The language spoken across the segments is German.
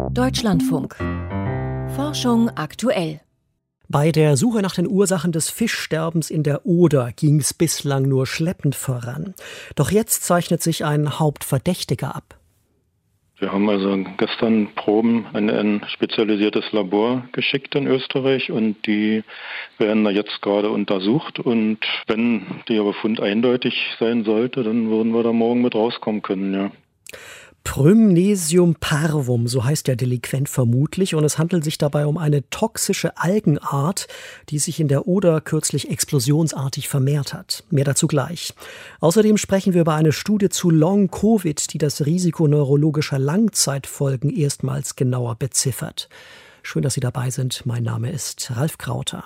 Deutschlandfunk. Forschung aktuell. Bei der Suche nach den Ursachen des Fischsterbens in der Oder ging es bislang nur schleppend voran. Doch jetzt zeichnet sich ein Hauptverdächtiger ab. Wir haben also gestern Proben in ein spezialisiertes Labor geschickt in Österreich und die werden da jetzt gerade untersucht. Und wenn der Befund eindeutig sein sollte, dann würden wir da morgen mit rauskommen können, ja. Prymnesium parvum, so heißt der Delinquent vermutlich, und es handelt sich dabei um eine toxische Algenart, die sich in der Oder kürzlich explosionsartig vermehrt hat. Mehr dazu gleich. Außerdem sprechen wir über eine Studie zu Long-Covid, die das Risiko neurologischer Langzeitfolgen erstmals genauer beziffert. Schön, dass Sie dabei sind. Mein Name ist Ralf Krauter.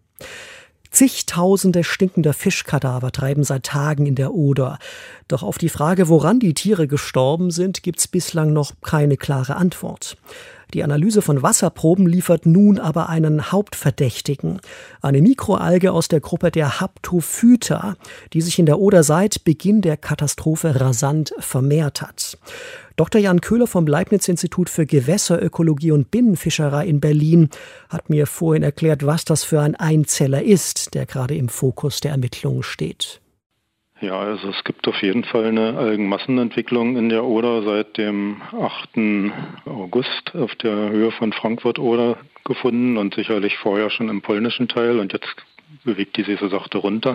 Zigtausende stinkender Fischkadaver treiben seit Tagen in der Oder. Doch auf die Frage, woran die Tiere gestorben sind, gibt's bislang noch keine klare Antwort. Die Analyse von Wasserproben liefert nun aber einen Hauptverdächtigen. Eine Mikroalge aus der Gruppe der Haptophyta, die sich in der Oder seit Beginn der Katastrophe rasant vermehrt hat. Dr. Jan Köhler vom Leibniz-Institut für Gewässerökologie und Binnenfischerei in Berlin hat mir vorhin erklärt, was das für ein Einzeller ist, der gerade im Fokus der Ermittlungen steht. Ja, also es gibt auf jeden Fall eine Algenmassenentwicklung in der Oder seit dem 8. August auf der Höhe von Frankfurt-Oder gefunden und sicherlich vorher schon im polnischen Teil, und jetzt bewegt die sich so sachte runter.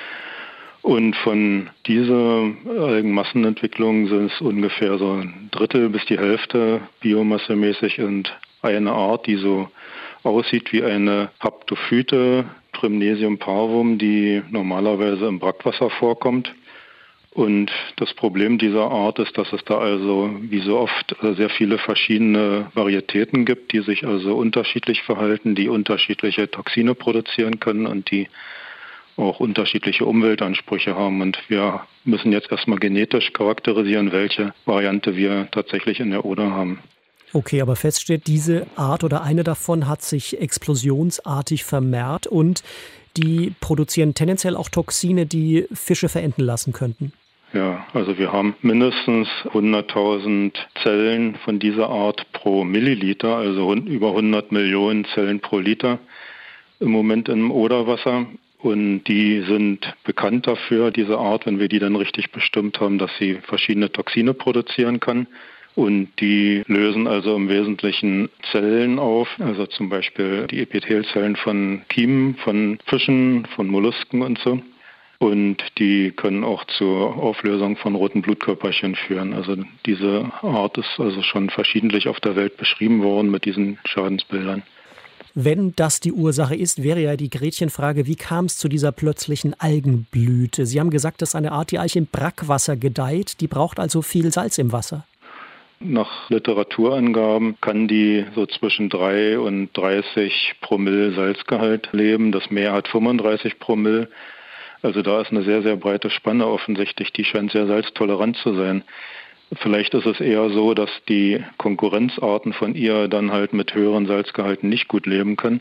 Und von dieser Algenmassenentwicklung sind es ungefähr so ein Drittel bis die Hälfte biomassemäßig und eine Art, die so aussieht wie eine Haptophyte, Prymnesium parvum, die normalerweise im Brackwasser vorkommt. Und das Problem dieser Art ist, dass es da also wie so oft sehr viele verschiedene Varietäten gibt, die sich also unterschiedlich verhalten, die unterschiedliche Toxine produzieren können und die auch unterschiedliche Umweltansprüche haben. Und wir müssen jetzt erstmal genetisch charakterisieren, welche Variante wir tatsächlich in der Oder haben. Okay, aber fest steht, diese Art oder eine davon hat sich explosionsartig vermehrt und die produzieren tendenziell auch Toxine, die Fische verenden lassen könnten. Ja, also wir haben mindestens 100.000 Zellen von dieser Art pro Milliliter, also über 100 Millionen Zellen pro Liter im Moment im Oderwasser. Und die sind bekannt dafür, diese Art, wenn wir die dann richtig bestimmt haben, dass sie verschiedene Toxine produzieren kann. Und die lösen also im Wesentlichen Zellen auf, also zum Beispiel die Epithelzellen von Kiemen, von Fischen, von Mollusken und so. Und die können auch zur Auflösung von roten Blutkörperchen führen. Also diese Art ist also schon verschiedentlich auf der Welt beschrieben worden mit diesen Schadensbildern. Wenn das die Ursache ist, wäre ja die Gretchenfrage, wie kam es zu dieser plötzlichen Algenblüte? Sie haben gesagt, das ist eine Art, die eigentlich im Brackwasser gedeiht. Die braucht also viel Salz im Wasser. Nach Literaturangaben kann die so zwischen 3 und 30 Promille Salzgehalt leben. Das Meer hat 35 Promille. Also da ist eine sehr, sehr breite Spanne offensichtlich. Die scheint sehr salztolerant zu sein. Vielleicht ist es eher so, dass die Konkurrenzarten von ihr dann halt mit höheren Salzgehalten nicht gut leben können.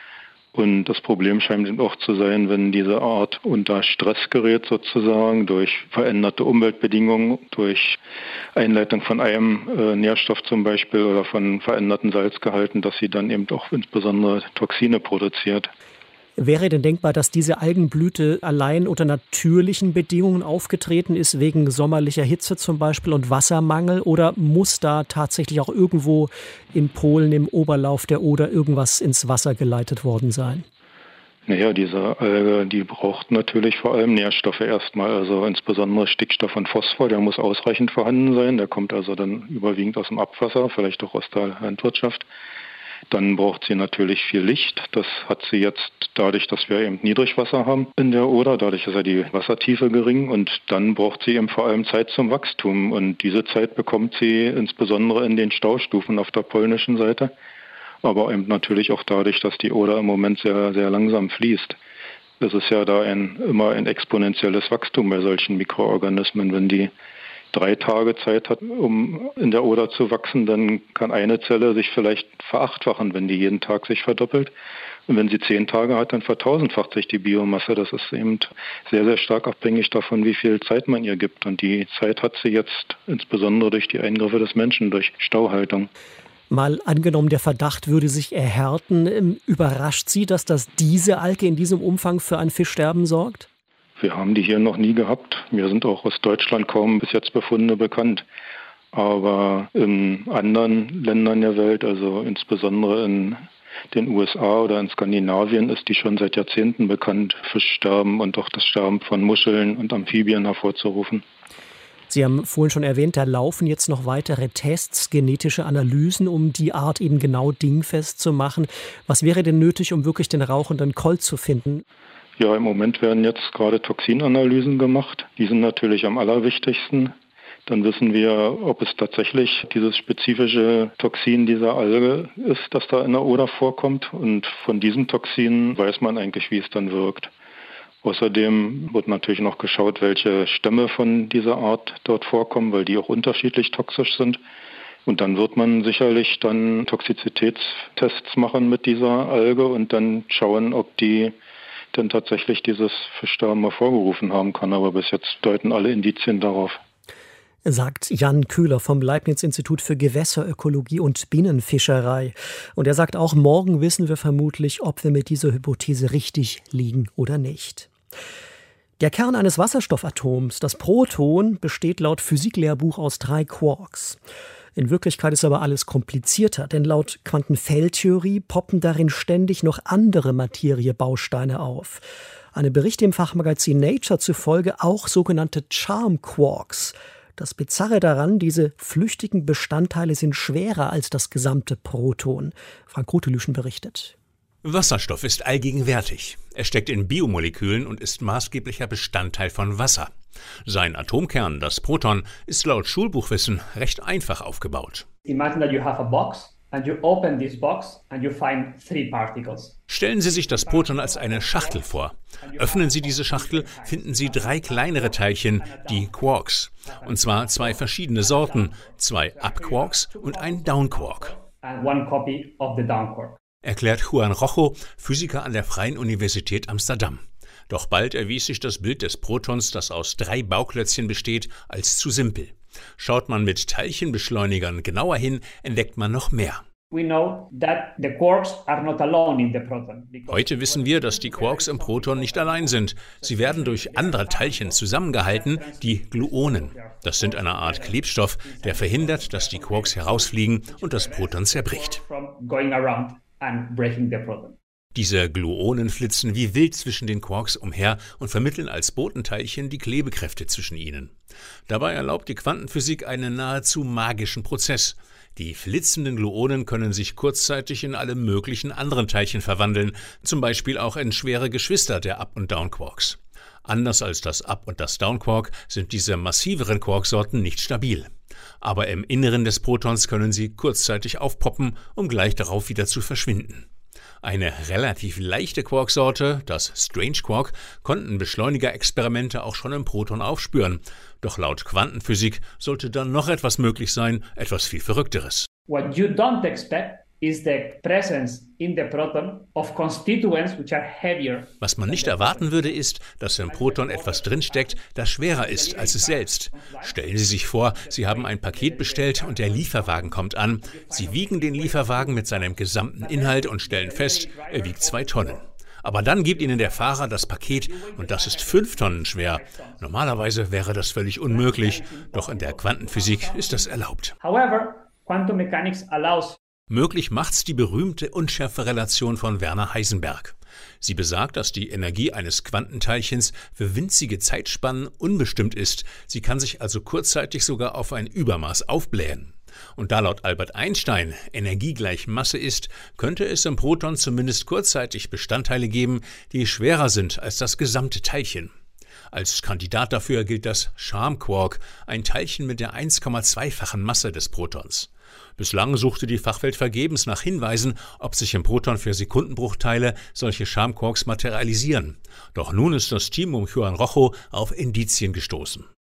Und das Problem scheint eben auch zu sein, wenn diese Art unter Stress gerät sozusagen, durch veränderte Umweltbedingungen, durch Einleitung von einem Nährstoff zum Beispiel oder von veränderten Salzgehalten, dass sie dann eben auch insbesondere Toxine produziert. Wäre denn denkbar, dass diese Algenblüte allein unter natürlichen Bedingungen aufgetreten ist, wegen sommerlicher Hitze zum Beispiel und Wassermangel? Oder muss da tatsächlich auch irgendwo in Polen im Oberlauf der Oder irgendwas ins Wasser geleitet worden sein? Naja, diese Alge, die braucht natürlich vor allem Nährstoffe erstmal, also insbesondere Stickstoff und Phosphor, der muss ausreichend vorhanden sein. Der kommt also dann überwiegend aus dem Abwasser, vielleicht auch aus der Landwirtschaft. Dann braucht sie natürlich viel Licht. Das hat sie jetzt dadurch, dass wir eben Niedrigwasser haben in der Oder. Dadurch ist ja die Wassertiefe gering. Und dann braucht sie eben vor allem Zeit zum Wachstum. Und diese Zeit bekommt sie insbesondere in den Staustufen auf der polnischen Seite. Aber eben natürlich auch dadurch, dass die Oder im Moment sehr, sehr langsam fließt. Es ist ja da immer ein exponentielles Wachstum bei solchen Mikroorganismen. Wenn die 3 Tage Zeit hat, um in der Oder zu wachsen, dann kann eine Zelle sich vielleicht verachtfachen, wenn die jeden Tag sich verdoppelt. Und wenn sie 10 Tage hat, dann vertausendfacht sich die Biomasse. Das ist eben sehr, sehr stark abhängig davon, wie viel Zeit man ihr gibt. Und die Zeit hat sie jetzt insbesondere durch die Eingriffe des Menschen, durch Stauhaltung. Mal angenommen, der Verdacht würde sich erhärten. Überrascht Sie, dass diese Alge in diesem Umfang für ein Fischsterben sorgt? Wir haben die hier noch nie gehabt. Mir sind auch aus Deutschland kaum bis jetzt Befunde bekannt. Aber in anderen Ländern der Welt, also insbesondere in den USA oder in Skandinavien, ist die schon seit Jahrzehnten bekannt, Fischsterben und auch das Sterben von Muscheln und Amphibien hervorzurufen. Sie haben vorhin schon erwähnt, da laufen jetzt noch weitere Tests, genetische Analysen, um die Art eben genau dingfest zu machen. Was wäre denn nötig, um wirklich den rauchenden Colt zu finden? Ja, im Moment werden jetzt gerade Toxinanalysen gemacht. Die sind natürlich am allerwichtigsten. Dann wissen wir, ob es tatsächlich dieses spezifische Toxin dieser Alge ist, das da in der Oder vorkommt. Und von diesem Toxin weiß man eigentlich, wie es dann wirkt. Außerdem wird natürlich noch geschaut, welche Stämme von dieser Art dort vorkommen, weil die auch unterschiedlich toxisch sind. Und dann wird man sicherlich dann Toxizitätstests machen mit dieser Alge und dann schauen, ob die denn tatsächlich dieses Fischsterben hervorgerufen haben kann. Aber bis jetzt deuten alle Indizien darauf. Sagt Jan Köhler vom Leibniz-Institut für Gewässerökologie und Binnenfischerei. Und er sagt auch, morgen wissen wir vermutlich, ob wir mit dieser Hypothese richtig liegen oder nicht. Der Kern eines Wasserstoffatoms, das Proton, besteht laut Physiklehrbuch aus 3 Quarks. In Wirklichkeit ist aber alles komplizierter, denn laut Quantenfeldtheorie poppen darin ständig noch andere Materiebausteine auf. Einem Bericht im Fachmagazin Nature zufolge auch sogenannte Charm Quarks. Das Bizarre daran, diese flüchtigen Bestandteile sind schwerer als das gesamte Proton. Frank Rutelüschen berichtet. Wasserstoff ist allgegenwärtig. Er steckt in Biomolekülen und ist maßgeblicher Bestandteil von Wasser. Sein Atomkern, das Proton, ist laut Schulbuchwissen recht einfach aufgebaut. Imagine that you have a box and you open this box and you find 3 particles. Stellen Sie sich das Proton als eine Schachtel vor. Öffnen Sie diese Schachtel, finden Sie 3 kleinere Teilchen, die Quarks. Und zwar 2 verschiedene Sorten, 2 Up-Quarks und ein Down-Quark. And 1 copy of the down quark. Erklärt Juan Rojo, Physiker an der Freien Universität Amsterdam. Doch bald erwies sich das Bild des Protons, das aus 3 Bauklötzchen besteht, als zu simpel. Schaut man mit Teilchenbeschleunigern genauer hin, entdeckt man noch mehr. Heute wissen wir, dass die Quarks im Proton nicht allein sind. Sie werden durch andere Teilchen zusammengehalten, die Gluonen. Das sind eine Art Klebstoff, der verhindert, dass die Quarks herausfliegen und das Proton zerbricht. Diese Gluonen flitzen wie wild zwischen den Quarks umher und vermitteln als Botenteilchen die Klebekräfte zwischen ihnen. Dabei erlaubt die Quantenphysik einen nahezu magischen Prozess. Die flitzenden Gluonen können sich kurzzeitig in alle möglichen anderen Teilchen verwandeln, zum Beispiel auch in schwere Geschwister der Up- und Down-Quarks. Anders als das Up- und das Down-Quark sind diese massiveren Quarksorten nicht stabil. Aber im Inneren des Protons können sie kurzzeitig aufpoppen, um gleich darauf wieder zu verschwinden. Eine relativ leichte Quarksorte, das Strange Quark, konnten Beschleunigerexperimente auch schon im Proton aufspüren. Doch laut Quantenphysik sollte dann noch etwas möglich sein, etwas viel Verrückteres. What you don't expect is the presence in the proton of constituents which are heavier. Was man nicht erwarten würde, ist, dass im Proton etwas drinsteckt, das schwerer ist als es selbst. Stellen Sie sich vor, Sie haben ein Paket bestellt und der Lieferwagen kommt an. Sie wiegen den Lieferwagen mit seinem gesamten Inhalt und stellen fest, er wiegt 2 Tonnen. Aber dann gibt Ihnen der Fahrer das Paket und das ist 5 Tonnen schwer. Normalerweise wäre das völlig unmöglich, doch in der Quantenphysik ist das erlaubt. However, quantum mechanics allows. Möglich macht's die berühmte Unschärferelation von Werner Heisenberg. Sie besagt, dass die Energie eines Quantenteilchens für winzige Zeitspannen unbestimmt ist. Sie kann sich also kurzzeitig sogar auf ein Übermaß aufblähen. Und da laut Albert Einstein Energie gleich Masse ist, könnte es im Proton zumindest kurzzeitig Bestandteile geben, die schwerer sind als das gesamte Teilchen. Als Kandidat dafür gilt das Charm Quark, ein Teilchen mit der 1,2-fachen Masse des Protons. Bislang suchte die Fachwelt vergebens nach Hinweisen, ob sich im Proton für Sekundenbruchteile solche Charm Quarks materialisieren. Doch nun ist das Team um Juan Rojo auf Indizien gestoßen.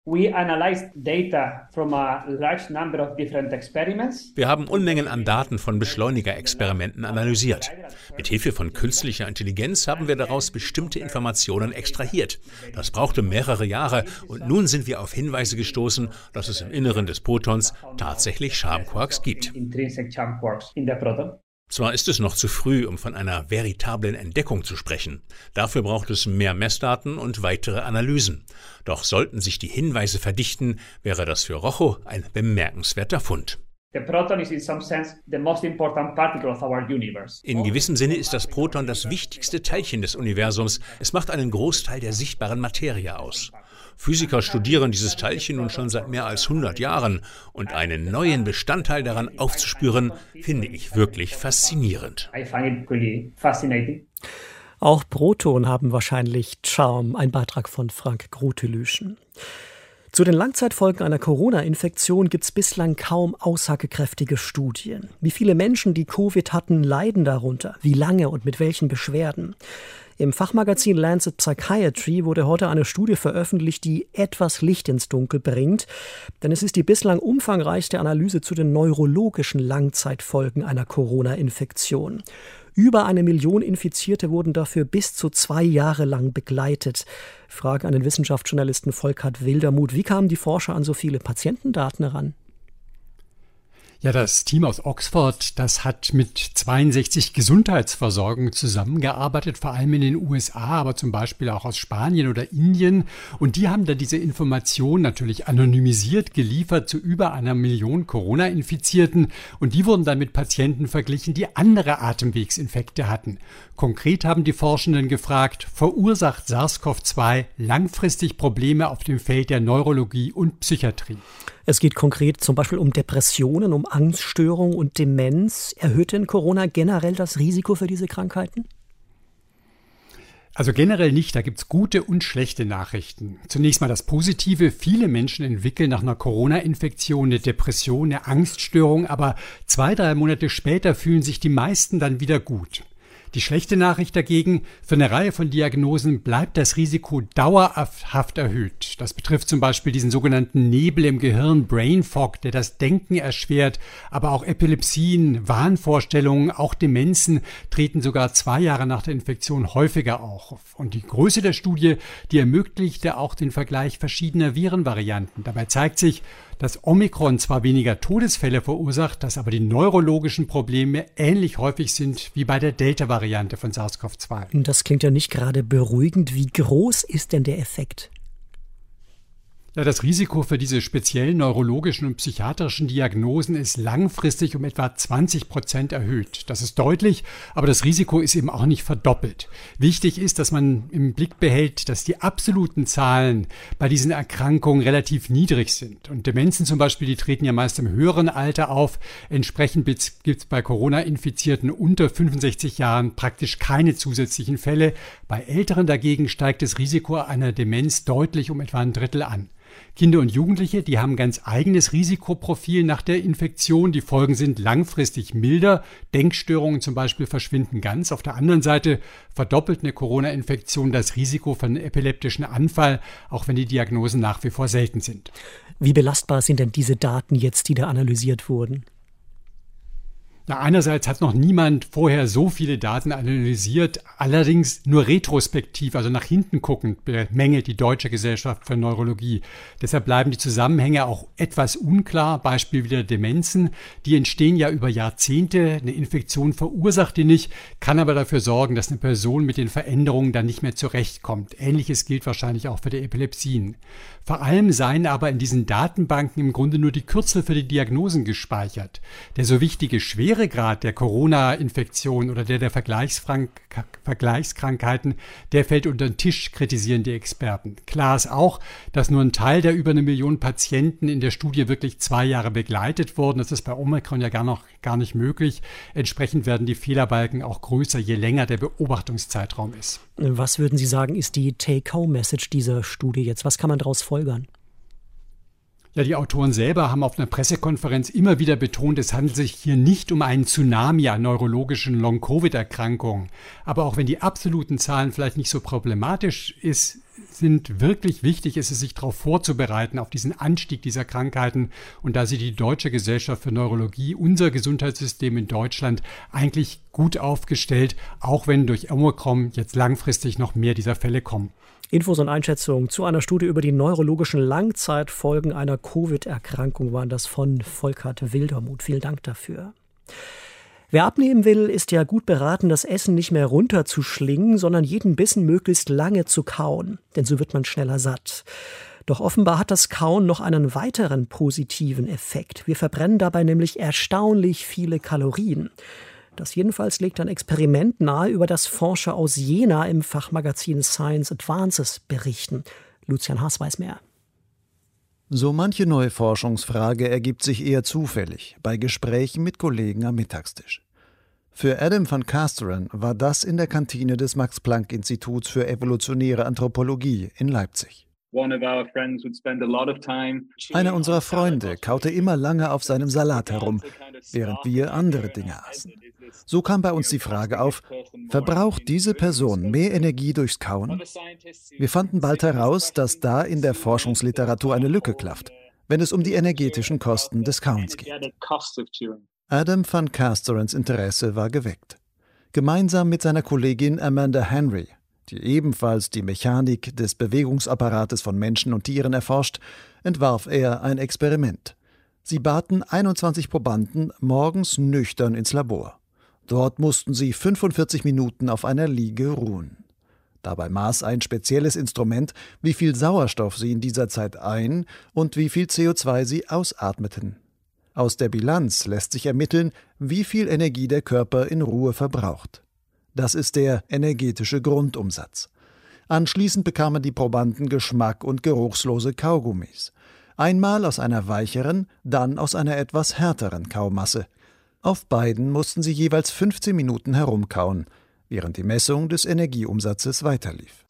We analyzed data from a large number of different experiments. Wir haben Unmengen an Daten von Beschleunigerexperimenten analysiert. Mit Hilfe von künstlicher Intelligenz haben wir daraus bestimmte Informationen extrahiert. Das brauchte mehrere Jahre und nun sind wir auf Hinweise gestoßen, dass es im Inneren des Protons tatsächlich Charm-Quarks gibt. Zwar ist es noch zu früh, um von einer veritablen Entdeckung zu sprechen. Dafür braucht es mehr Messdaten und weitere Analysen. Doch sollten sich die Hinweise verdichten, wäre das für Rocho ein bemerkenswerter Fund. The proton is in some sense the most important particle of our universe. In gewissem Sinne ist das Proton das wichtigste Teilchen des Universums. Es macht einen Großteil der sichtbaren Materie aus. Physiker studieren dieses Teilchen nun schon seit mehr als 100 Jahren und einen neuen Bestandteil daran aufzuspüren, finde ich wirklich faszinierend. I find it really fascinating. Auch Protonen haben wahrscheinlich Charme, ein Beitrag von Frank Grotelüschen. Zu den Langzeitfolgen einer Corona-Infektion gibt es bislang kaum aussagekräftige Studien. Wie viele Menschen, die Covid hatten, leiden darunter? Wie lange und mit welchen Beschwerden? Im Fachmagazin Lancet Psychiatry wurde heute eine Studie veröffentlicht, die etwas Licht ins Dunkel bringt. Denn es ist die bislang umfangreichste Analyse zu den neurologischen Langzeitfolgen einer Corona-Infektion. Über 1 Million Infizierte wurden dafür bis zu 2 Jahre lang begleitet. Frage an den Wissenschaftsjournalisten Volkert Wildermuth. Wie kamen die Forscher an so viele Patientendaten heran? Ja, das Team aus Oxford, das hat mit 62 Gesundheitsversorgungen zusammengearbeitet, vor allem in den USA, aber zum Beispiel auch aus Spanien oder Indien. Und die haben dann diese Informationen natürlich anonymisiert geliefert zu über 1 Million Corona-Infizierten. Und die wurden dann mit Patienten verglichen, die andere Atemwegsinfekte hatten. Konkret haben die Forschenden gefragt, verursacht SARS-CoV-2 langfristig Probleme auf dem Feld der Neurologie und Psychiatrie? Es geht konkret zum Beispiel um Depressionen, um Angststörungen und Demenz. Erhöht denn Corona generell das Risiko für diese Krankheiten? Also generell nicht, da gibt's gute und schlechte Nachrichten. Zunächst mal das Positive, viele Menschen entwickeln nach einer Corona-Infektion eine Depression, eine Angststörung, aber 2-3 Monate später fühlen sich die meisten dann wieder gut. Die schlechte Nachricht dagegen, für eine Reihe von Diagnosen bleibt das Risiko dauerhaft erhöht. Das betrifft zum Beispiel diesen sogenannten Nebel im Gehirn, Brain Fog, der das Denken erschwert, aber auch Epilepsien, Wahnvorstellungen, auch Demenzen treten sogar 2 Jahre nach der Infektion häufiger auf. Und die Größe der Studie, die ermöglichte auch den Vergleich verschiedener Virenvarianten. Dabei zeigt sich, dass Omikron zwar weniger Todesfälle verursacht, dass aber die neurologischen Probleme ähnlich häufig sind wie bei der Delta-Variante von SARS-CoV-2. Das klingt ja nicht gerade beruhigend. Wie groß ist denn der Effekt? Ja, das Risiko für diese speziellen neurologischen und psychiatrischen Diagnosen ist langfristig um etwa 20% erhöht. Das ist deutlich, aber das Risiko ist eben auch nicht verdoppelt. Wichtig ist, dass man im Blick behält, dass die absoluten Zahlen bei diesen Erkrankungen relativ niedrig sind. Und Demenzen zum Beispiel, die treten ja meist im höheren Alter auf. Entsprechend gibt es bei Corona-Infizierten unter 65 Jahren praktisch keine zusätzlichen Fälle. Bei Älteren dagegen steigt das Risiko einer Demenz deutlich um etwa 1/3 an. Kinder und Jugendliche, die haben ganz eigenes Risikoprofil nach der Infektion. Die Folgen sind langfristig milder. Denkstörungen zum Beispiel verschwinden ganz. Auf der anderen Seite verdoppelt eine Corona-Infektion das Risiko für einen epileptischen Anfall, auch wenn die Diagnosen nach wie vor selten sind. Wie belastbar sind denn diese Daten jetzt, die da analysiert wurden? Na, einerseits hat noch niemand vorher so viele Daten analysiert, allerdings nur retrospektiv, also nach hinten guckend, bemängelt die Deutsche Gesellschaft für Neurologie. Deshalb bleiben die Zusammenhänge auch etwas unklar. Beispiel wieder Demenzen, die entstehen ja über Jahrzehnte. Eine Infektion verursacht die nicht, kann aber dafür sorgen, dass eine Person mit den Veränderungen dann nicht mehr zurechtkommt. Ähnliches gilt wahrscheinlich auch für die Epilepsien. Vor allem seien aber in diesen Datenbanken im Grunde nur die Kürzel für die Diagnosen gespeichert. Der so wichtige Schweregrad der Corona-Infektion oder der Vergleichskrankheiten, der fällt unter den Tisch, kritisieren die Experten. Klar ist auch, dass nur ein Teil der über 1 Million Patienten in der Studie wirklich 2 Jahre begleitet wurden. Das ist bei Omikron ja gar nicht möglich. Entsprechend werden die Fehlerbalken auch größer, je länger der Beobachtungszeitraum ist. Was würden Sie sagen, ist die Take-Home-Message dieser Studie jetzt? Was kann man daraus folgern? Ja, die Autoren selber haben auf einer Pressekonferenz immer wieder betont, es handelt sich hier nicht um einen Tsunami an neurologischen Long-Covid-Erkrankungen. Aber auch wenn die absoluten Zahlen vielleicht nicht so problematisch sind wirklich wichtig, ist es, sich darauf vorzubereiten, auf diesen Anstieg dieser Krankheiten. Und da sieht die Deutsche Gesellschaft für Neurologie, unser Gesundheitssystem in Deutschland, eigentlich gut aufgestellt, auch wenn durch Omikron jetzt langfristig noch mehr dieser Fälle kommen. Infos und Einschätzungen zu einer Studie über die neurologischen Langzeitfolgen einer Covid-Erkrankung waren das von Volkert Wildermuth. Vielen Dank dafür. Wer abnehmen will, ist ja gut beraten, das Essen nicht mehr runterzuschlingen, sondern jeden Bissen möglichst lange zu kauen. Denn so wird man schneller satt. Doch offenbar hat das Kauen noch einen weiteren positiven Effekt. Wir verbrennen dabei nämlich erstaunlich viele Kalorien. Das jedenfalls legt ein Experiment nahe, über das Forscher aus Jena im Fachmagazin Science Advances berichten. Lucian Haas weiß mehr. So manche neue Forschungsfrage ergibt sich eher zufällig bei Gesprächen mit Kollegen am Mittagstisch. Für Adam van Kasteren war das in der Kantine des Max-Planck-Instituts für evolutionäre Anthropologie in Leipzig. Einer unserer Freunde kaute immer lange auf seinem Salat herum, während wir andere Dinge aßen. So kam bei uns die Frage auf, verbraucht diese Person mehr Energie durchs Kauen? Wir fanden bald heraus, dass da in der Forschungsliteratur eine Lücke klafft, wenn es um die energetischen Kosten des Kauens geht. Adam van Kasterens Interesse war geweckt. Gemeinsam mit seiner Kollegin Amanda Henry, die ebenfalls die Mechanik des Bewegungsapparates von Menschen und Tieren erforscht, entwarf er ein Experiment. Sie baten 21 Probanden morgens nüchtern ins Labor. Dort mussten sie 45 Minuten auf einer Liege ruhen. Dabei maß ein spezielles Instrument, wie viel Sauerstoff sie in dieser Zeit ein- und wie viel CO2 sie ausatmeten. Aus der Bilanz lässt sich ermitteln, wie viel Energie der Körper in Ruhe verbraucht. Das ist der energetische Grundumsatz. Anschließend bekamen die Probanden Geschmack- und geruchslose Kaugummis. Einmal aus einer weicheren, dann aus einer etwas härteren Kaumasse. Auf beiden mussten sie jeweils 15 Minuten herumkauen, während die Messung des Energieumsatzes weiterlief.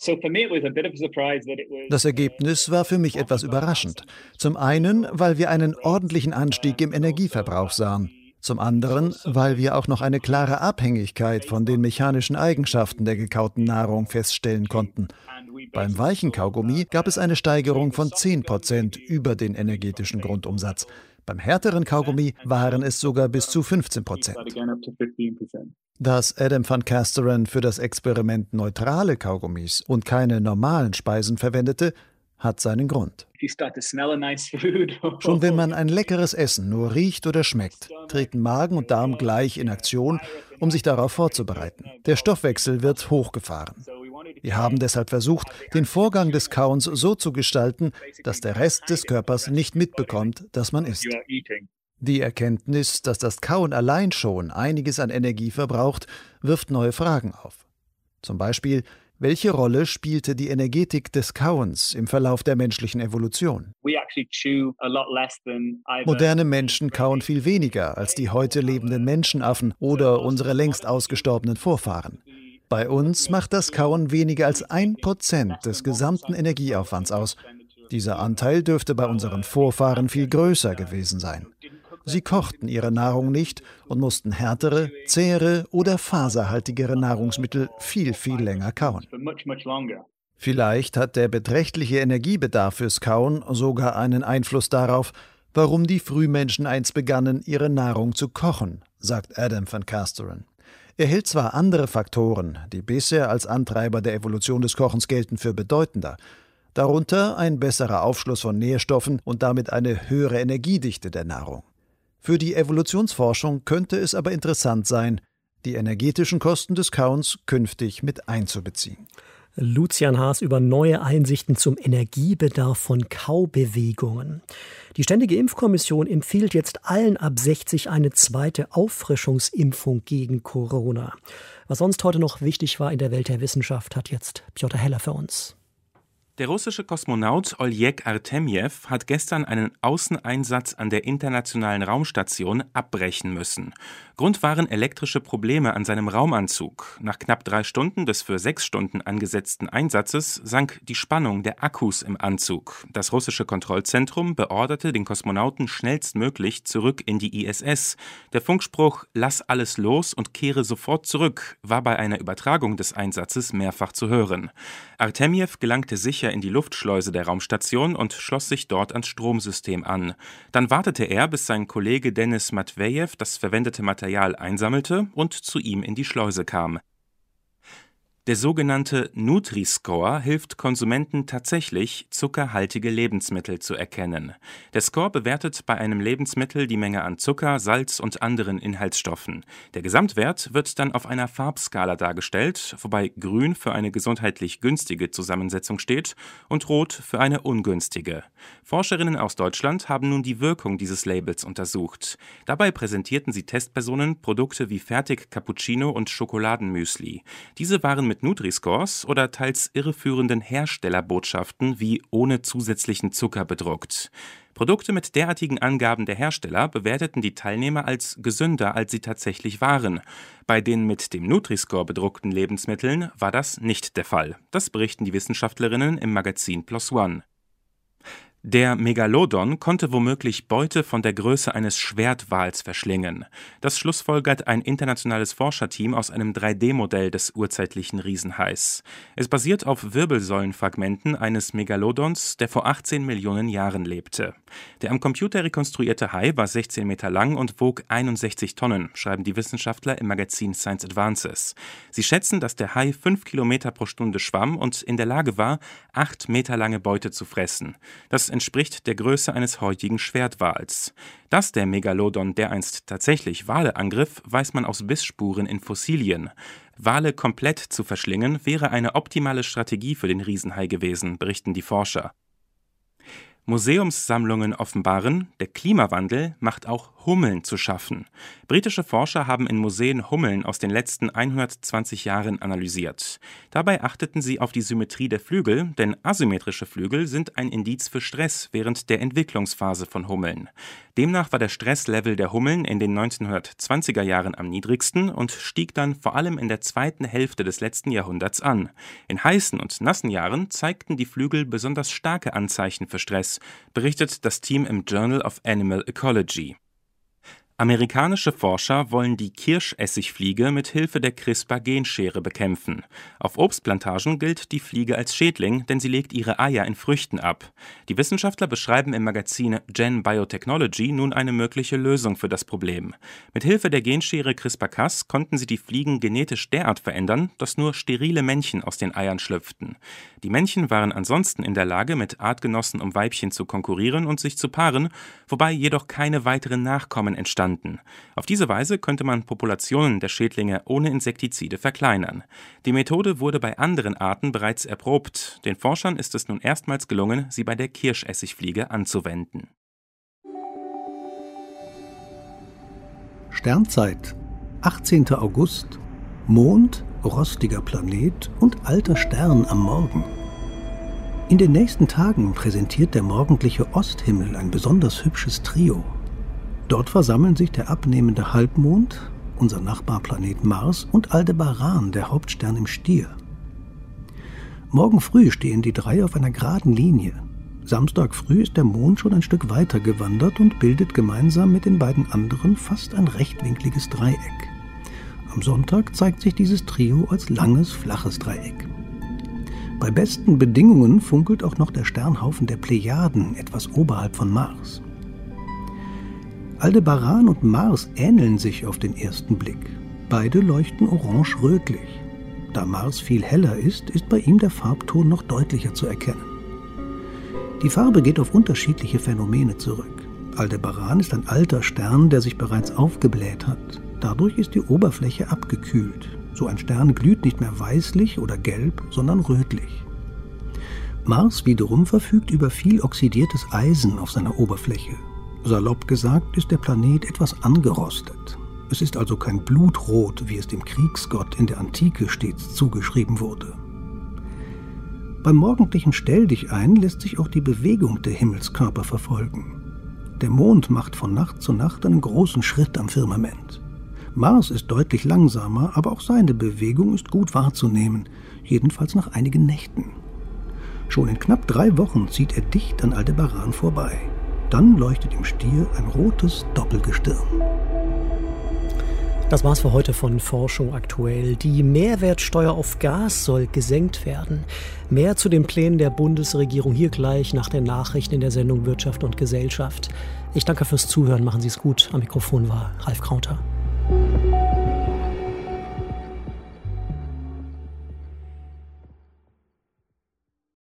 Das Ergebnis war für mich etwas überraschend. Zum einen, weil wir einen ordentlichen Anstieg im Energieverbrauch sahen. Zum anderen, weil wir auch noch eine klare Abhängigkeit von den mechanischen Eigenschaften der gekauten Nahrung feststellen konnten. Beim weichen Kaugummi gab es eine Steigerung von 10% über den energetischen Grundumsatz. Beim härteren Kaugummi waren es sogar bis zu 15%. Dass Adam van Kasteren für das Experiment neutrale Kaugummis und keine normalen Speisen verwendete, hat seinen Grund. Schon wenn man ein leckeres Essen nur riecht oder schmeckt, treten Magen und Darm gleich in Aktion, um sich darauf vorzubereiten. Der Stoffwechsel wird hochgefahren. Wir haben deshalb versucht, den Vorgang des Kauens so zu gestalten, dass der Rest des Körpers nicht mitbekommt, dass man isst. Die Erkenntnis, dass das Kauen allein schon einiges an Energie verbraucht, wirft neue Fragen auf. Zum Beispiel, welche Rolle spielte die Energetik des Kauens im Verlauf der menschlichen Evolution? Moderne Menschen kauen viel weniger als die heute lebenden Menschenaffen oder unsere längst ausgestorbenen Vorfahren. Bei uns macht das Kauen weniger als 1% des gesamten Energieaufwands aus. Dieser Anteil dürfte bei unseren Vorfahren viel größer gewesen sein. Sie kochten ihre Nahrung nicht und mussten härtere, zähere oder faserhaltigere Nahrungsmittel viel, viel länger kauen. Vielleicht hat der beträchtliche Energiebedarf fürs Kauen sogar einen Einfluss darauf, warum die Frühmenschen einst begannen, ihre Nahrung zu kochen, sagt Adam van Kasteren. Er hält zwar andere Faktoren, die bisher als Antreiber der Evolution des Kochens gelten, für bedeutender, darunter ein besserer Aufschluss von Nährstoffen und damit eine höhere Energiedichte der Nahrung. Für die Evolutionsforschung könnte es aber interessant sein, die energetischen Kosten des Kauens künftig mit einzubeziehen. Lucian Haas über neue Einsichten zum Energiebedarf von Kaubewegungen. Die Ständige Impfkommission empfiehlt jetzt allen ab 60 eine zweite Auffrischungsimpfung gegen Corona. Was sonst heute noch wichtig war in der Welt der Wissenschaft, hat jetzt Piotr Heller für uns. Der russische Kosmonaut Oleg Artemjew hat gestern einen Außeneinsatz an der Internationalen Raumstation abbrechen müssen. Grund waren elektrische Probleme an seinem Raumanzug. Nach knapp 3 Stunden des für 6 Stunden angesetzten Einsatzes sank die Spannung der Akkus im Anzug. Das russische Kontrollzentrum beorderte den Kosmonauten schnellstmöglich zurück in die ISS. Der Funkspruch „Lass alles los und kehre sofort zurück" war bei einer Übertragung des Einsatzes mehrfach zu hören. Artemjew gelangte sicher in die Luftschleuse der Raumstation und schloss sich dort ans Stromsystem an. Dann wartete er, bis sein Kollege Denis Matvejew das verwendete Material einsammelte und zu ihm in die Schleuse kam. Der sogenannte Nutri-Score hilft Konsumenten tatsächlich, zuckerhaltige Lebensmittel zu erkennen. Der Score bewertet bei einem Lebensmittel die Menge an Zucker, Salz und anderen Inhaltsstoffen. Der Gesamtwert wird dann auf einer Farbskala dargestellt, wobei grün für eine gesundheitlich günstige Zusammensetzung steht und rot für eine ungünstige. Forscherinnen aus Deutschland haben nun die Wirkung dieses Labels untersucht. Dabei präsentierten sie Testpersonen Produkte wie Fertig-Cappuccino und Schokoladenmüsli. Diese waren mit Nutri-Scores oder teils irreführenden Herstellerbotschaften wie „ohne zusätzlichen Zucker" bedruckt. Produkte mit derartigen Angaben der Hersteller bewerteten die Teilnehmer als gesünder, als sie tatsächlich waren. Bei den mit dem Nutri-Score bedruckten Lebensmitteln war das nicht der Fall. Das berichten die Wissenschaftlerinnen im Magazin PLOS ONE. Der Megalodon konnte womöglich Beute von der Größe eines Schwertwals verschlingen. Das schlussfolgert ein internationales Forscherteam aus einem 3D-Modell des urzeitlichen Riesenhais. Es basiert auf Wirbelsäulenfragmenten eines Megalodons, der vor 18 Millionen Jahren lebte. Der am Computer rekonstruierte Hai war 16 Meter lang und wog 61 Tonnen, schreiben die Wissenschaftler im Magazin Science Advances. Sie schätzen, dass der Hai 5 Kilometer pro Stunde schwamm und in der Lage war, 8 Meter lange Beute zu fressen. Das entspricht der Größe eines heutigen Schwertwals. Dass der Megalodon dereinst tatsächlich Wale angriff, weiß man aus Bissspuren in Fossilien. Wale komplett zu verschlingen, wäre eine optimale Strategie für den Riesenhai gewesen, berichten die Forscher. Museumssammlungen offenbaren, der Klimawandel macht auch Hummeln zu schaffen. Britische Forscher haben in Museen Hummeln aus den letzten 120 Jahren analysiert. Dabei achteten sie auf die Symmetrie der Flügel, denn asymmetrische Flügel sind ein Indiz für Stress während der Entwicklungsphase von Hummeln. Demnach war der Stresslevel der Hummeln in den 1920er Jahren am niedrigsten und stieg dann vor allem in der zweiten Hälfte des letzten Jahrhunderts an. In heißen und nassen Jahren zeigten die Flügel besonders starke Anzeichen für Stress, berichtet das Team im Journal of Animal Ecology. Amerikanische Forscher wollen die Kirschessigfliege mit Hilfe der CRISPR-Genschere bekämpfen. Auf Obstplantagen gilt die Fliege als Schädling, denn sie legt ihre Eier in Früchten ab. Die Wissenschaftler beschreiben im Magazin Gen Biotechnology nun eine mögliche Lösung für das Problem. Mit Hilfe der Genschere CRISPR-Cas konnten sie die Fliegen genetisch derart verändern, dass nur sterile Männchen aus den Eiern schlüpften. Die Männchen waren ansonsten in der Lage, mit Artgenossen um Weibchen zu konkurrieren und sich zu paaren, wobei jedoch keine weiteren Nachkommen entstanden. Auf diese Weise könnte man Populationen der Schädlinge ohne Insektizide verkleinern. Die Methode wurde bei anderen Arten bereits erprobt. Den Forschern ist es nun erstmals gelungen, sie bei der Kirschessigfliege anzuwenden. Sternzeit, 18. August, Mond, rostiger Planet und alter Stern am Morgen. In den nächsten Tagen präsentiert der morgendliche Osthimmel ein besonders hübsches Trio. Dort versammeln sich der abnehmende Halbmond, unser Nachbarplanet Mars und Aldebaran, der Hauptstern im Stier. Morgen früh stehen die drei auf einer geraden Linie. Samstag früh ist der Mond schon ein Stück weiter gewandert und bildet gemeinsam mit den beiden anderen fast ein rechtwinkliges Dreieck. Am Sonntag zeigt sich dieses Trio als langes, flaches Dreieck. Bei besten Bedingungen funkelt auch noch der Sternhaufen der Plejaden etwas oberhalb von Mars. Aldebaran und Mars ähneln sich auf den ersten Blick. Beide leuchten orange-rötlich. Da Mars viel heller ist, ist bei ihm der Farbton noch deutlicher zu erkennen. Die Farbe geht auf unterschiedliche Phänomene zurück. Aldebaran ist ein alter Stern, der sich bereits aufgebläht hat. Dadurch ist die Oberfläche abgekühlt. So ein Stern glüht nicht mehr weißlich oder gelb, sondern rötlich. Mars wiederum verfügt über viel oxidiertes Eisen auf seiner Oberfläche. Salopp gesagt ist der Planet etwas angerostet. Es ist also kein Blutrot, wie es dem Kriegsgott in der Antike stets zugeschrieben wurde. Beim morgendlichen Stelldichein lässt sich auch die Bewegung der Himmelskörper verfolgen. Der Mond macht von Nacht zu Nacht einen großen Schritt am Firmament. Mars ist deutlich langsamer, aber auch seine Bewegung ist gut wahrzunehmen, jedenfalls nach einigen Nächten. Schon in knapp 3 Wochen zieht er dicht an Aldebaran vorbei. Dann leuchtet im Stier ein rotes Doppelgestirn. Das war's für heute von Forschung aktuell. Die Mehrwertsteuer auf Gas soll gesenkt werden. Mehr zu den Plänen der Bundesregierung hier gleich nach den Nachrichten in der Sendung Wirtschaft und Gesellschaft. Ich danke fürs Zuhören. Machen Sie es gut. Am Mikrofon war Ralf Krauter.